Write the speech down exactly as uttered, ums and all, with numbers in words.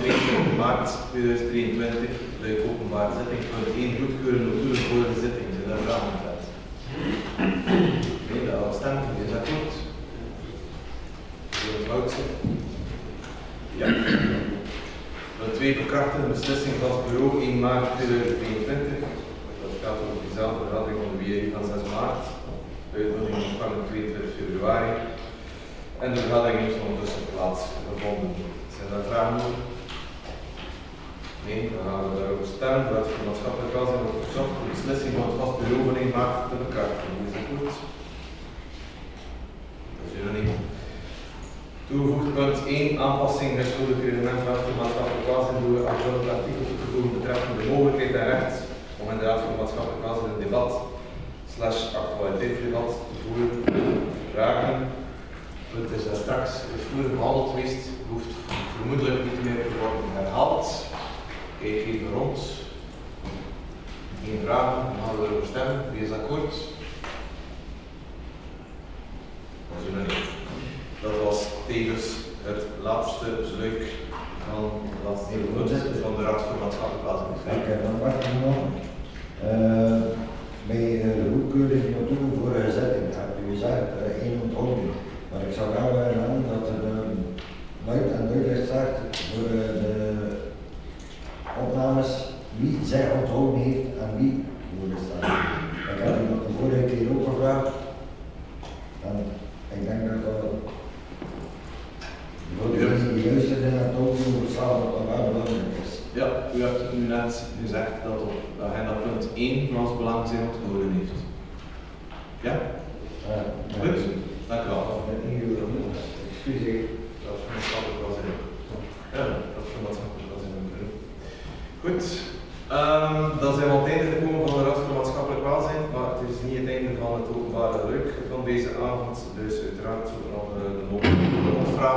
vijfentwintig maart tweeduizend drieëntwintig, luik openbare zitting, punt één, goedkeuren notulen voor de zitting. Zijn daar vragen aan het? Nee, dat al stemt, is dat goed? Wil het zijn? Ja. Punt twee, bekrachtigende beslissing van het bureau één maart tweeduizend drieëntwintig. Dat gaat over diezelfde vergadering van de W I van zes maart. Uitnodiging ontvangen tweeëntwintig februari. En de vergadering heeft ondertussen plaatsgevonden. Zijn daar vragen over? Nee, dan gaan we daarover stemmen. De wet voor maatschappelijk welzijn wordt verzocht de beslissing van het vast bureau van één maart te bekrachtigen. Is dat goed? Dat is unaniem. Toegevoegd punt één, aanpassing rechtscode reglement wet voor maatschappelijk welzijn door aanvullend artikel te voegen betreffende de mogelijkheid en recht om in de raad voor maatschappelijk welzijn een debat slash actualiteitsdebat te voeren. Vragen. Het is daar straks uitvoerig behandeld geweest, hoeft vermoedelijk niet meer te worden herhaald. Kijk even rond. Geen vragen, dan gaan we erover stemmen. Wie is akkoord? Dat is unaniem. Dat was tevens het laatste luik van het laatste punt van de Raad voor Maatschappelijk Welzijn. Dank u, dan wacht ik nog. Uh, bij de goedkeuring notulen voor de zetting heb u gezegd uh, één onthouding. Maar ik zou wel willen aan dat er uh, luid en duidelijk staat voor uh, de opnames wie zij onthouden heeft en wie voor de staat. Ik heb u nog de vorige keer ook gevraagd. En ik denk dat dat voor de mensen die luisteren en het ook over staan dat dat wel belangrijk is. Ja, u hebt nu net gezegd dat op agenda punt één van ons belang zijn onthouden heeft. Ja? Ja, goed. Dank u wel. Excuseer. Dat is voor maatschappelijk welzijn. Ja, dat is voor maatschappelijk welzijn. Goed. Um, dan zijn we aan het einde gekomen van de Raad voor Maatschappelijk Welzijn, maar het is niet het einde van het openbare luik van deze avond. Dus uiteraard zullen we nog de mogelijkheid